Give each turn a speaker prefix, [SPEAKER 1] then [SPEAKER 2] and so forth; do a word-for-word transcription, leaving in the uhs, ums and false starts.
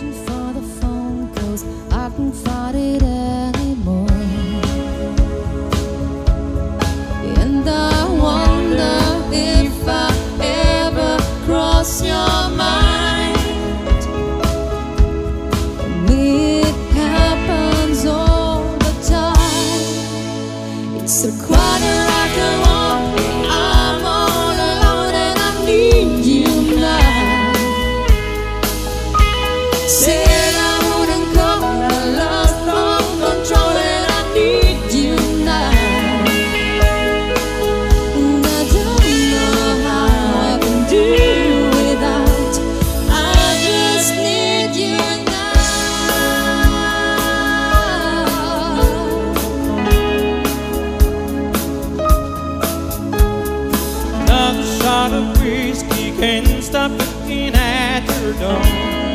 [SPEAKER 1] waiting for the phone calls. I can't fight it anymore. And I wonder if I ever cross your mind. For me it happens all the time. It's a quarter after one, I'm all alone and I need you now. Said I wouldn't come, I lost all control and I need you now. And I don't know how I can do without. I just need you
[SPEAKER 2] Another shot of whiskey can't stop looking at your door.